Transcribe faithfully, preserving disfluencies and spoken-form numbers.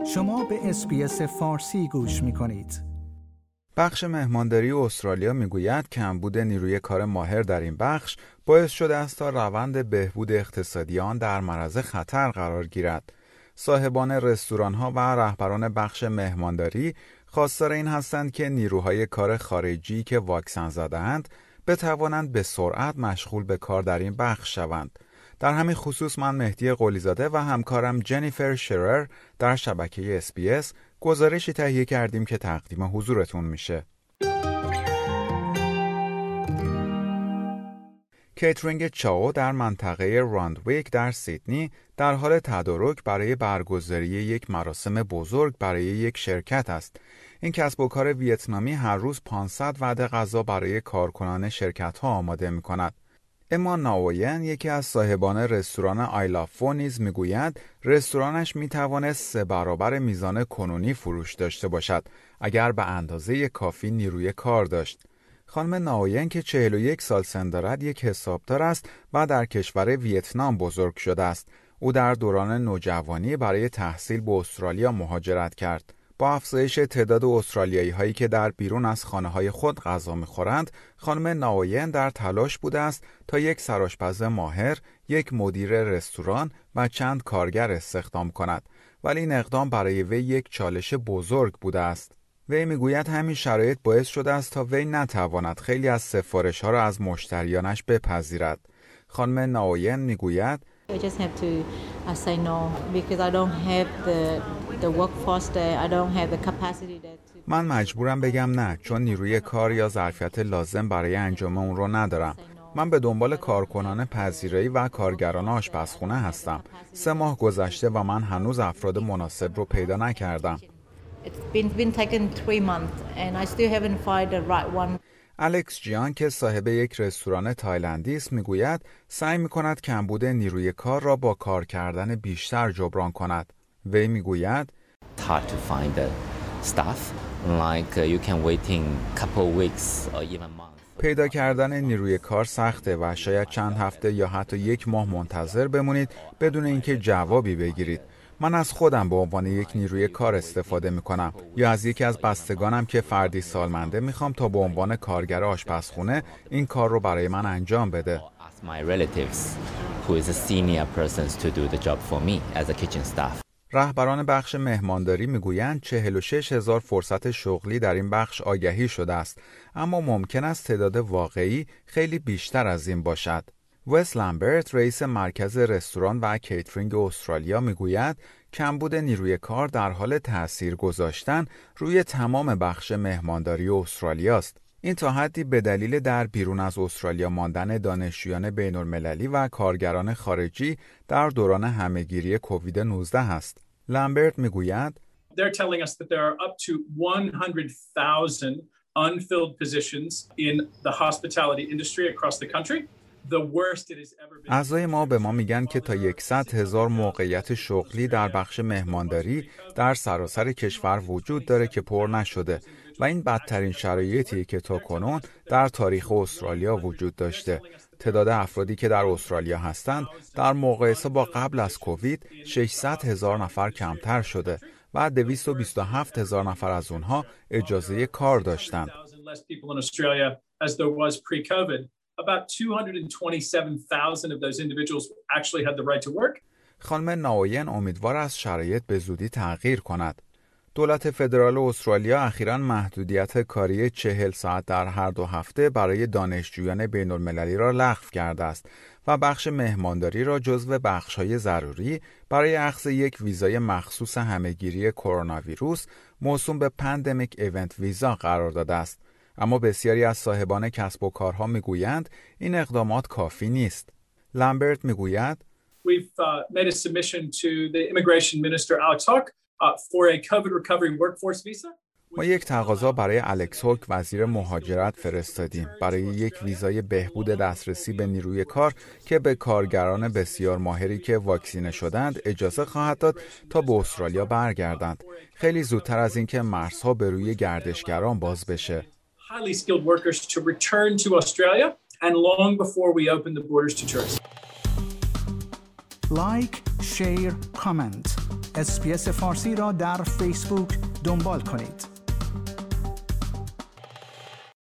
شما به اس‌بی‌اس فارسی گوش می‌کنید. بخش مهمانداری استرالیا میگوید کمبود نیروی کار ماهر در این بخش باعث شده است تا روند بهبود اقتصادی آن در معرض خطر قرار گیرد. صاحبان رستوران‌ها و رهبران بخش مهمانداری خواستار این هستند که نیروهای کار خارجی که واکسن زده‌اند بتوانند به سرعت مشغول به کار در این بخش شوند. در همین خصوص من مهدی قلیزاده و همکارم جنیفر شرر در شبکه اس بی اس گزارشی تهیه کردیم که تقدیم حضورتون میشه. کیترینگ چاو در منطقه راندویک در سیدنی در حال تدارک برای برگزاری یک مراسم بزرگ برای یک شرکت است. این کسب و کار ویتنامی هر روز پانصد وعده غذا برای کارکنان شرکت‌ها آماده می‌کند. اما ناوین یکی از صاحبان رستوران آیلافو نیز میگوید رستورانش میتوانست سه برابر میزان کنونی فروش داشته باشد اگر به اندازه کافی نیروی کار داشت. خانم ناوین که چهل و یک سال سن دارد یک حسابدار است و در کشور ویتنام بزرگ شده است. او در دوران نوجوانی برای تحصیل به استرالیا مهاجرت کرد. با افزایش تعداد استرالیایی هایی که در بیرون از خانه های خود غذا می‌خورند، خانم ناوین در تلاش بوده است تا یک سرآشپز ماهر، یک مدیر رستوران و چند کارگر استخدام کند، ولی این اقدام برای وی یک چالش بزرگ بوده است. وی میگوید همین شرایط باعث شده است تا وی نتواند خیلی از سفارش‌ها را از مشتریانش بپذیرد. خانم ناوین میگوید I just have to uh, say no because I don't have the the workforce there. I don't have the capacity there to... من مجبورم بگم نه چون نیروی کار یا ظرفیت لازم برای انجام اون رو ندارم. من به دنبال کارکنان پذیرایی و کارگران آشپزخونه هستم. سه ماه گذشته و من هنوز افراد مناسب رو پیدا نکردم. It's been been taken three months and I still haven't found the right one. الکس جیان که صاحب یک رستوران تایلندی است میگوید سعی میکند کمبود نیروی کار را با کار کردن بیشتر جبران کند. وی میگوید hard to find the staff like you can waiting couple weeks or even months. پیدا کردن نیروی کار سخته و شاید چند هفته یا حتی یک ماه منتظر بمونید بدون اینکه جوابی بگیرید. من از خودم به عنوان یک نیروی کار استفاده می کنم یا از یکی از بستگانم که فردی سالمنده می خوام تا به عنوان کارگر آشپزخونه این کار رو برای من انجام بده. رهبران بخش مهمانداری می گویند چهل و شش هزار فرصت شغلی در این بخش آگهی شده است، اما ممکن است تعداد واقعی خیلی بیشتر از این باشد. وست لامبرت رئیس مرکز رستوران و کیترینگ استرالیا میگوید کمبود نیروی کار در حال تأثیر گذاشتن روی تمام بخش مهمانداری استرالیا است. این تا حدی به دلیل در بیرون از استرالیا ماندن دانشجویان بین‌المللی و کارگران خارجی در دوران همه‌گیری کووید نوزده است. لامبرت میگوید They're telling us that there are up to one hundred thousand unfilled positions in the hospitality industry across the country. اعضای ما به ما میگن که تا صد هزار موقعیت شغلی در بخش مهمانداری در سراسر کشور وجود داره که پر نشده و این بدترین شرایطی که تا کنون در تاریخ استرالیا وجود داشته. تعداد افرادی که در استرالیا هستند در مقایسه با قبل از کووید ششصد هزار نفر کمتر شده و دویست و بیست و هفت هزار نفر از اونها اجازه کار داشتند. About two hundred twenty-seven thousand of those individuals actually had the right to work. خانم ناوین امیدوار است شرایط به زودی تغییر کند. دولت فدرال استرالیا اخیراً محدودیت کاری چهل ساعت در هر دو هفته برای دانشجویان بین‌المللی را لغو کرده است و بخش مهمانداری را جزو بخش‌های ضروری برای اخذ یک ویزای مخصوص همه‌گیری کرونا ویروس موسوم به پندمیک ایونت ویزا قرار داده است. اما بسیاری از صاحبان کسب و کارها میگویند این اقدامات کافی نیست. لامبرت میگوید We've uh, made a submission to the Immigration Minister Alex Hawke uh, for a COVID recovery workforce visa. ما یک تقاضا برای الکس هوک وزیر مهاجرت فرستادیم برای یک ویزای بهبود دسترسی به نیروی کار که به کارگران بسیار ماهری که واکسینه شدند اجازه خواهد داد تا به استرالیا برگردند. خیلی زودتر از اینکه مرزها به روی گردشگران باز بشه. highly skilled workers to return to Australia and long before we open the borders to tourists. لایک، شیر، کامنت. اسپیس فارسی را در فیسبوک دنبال کنید.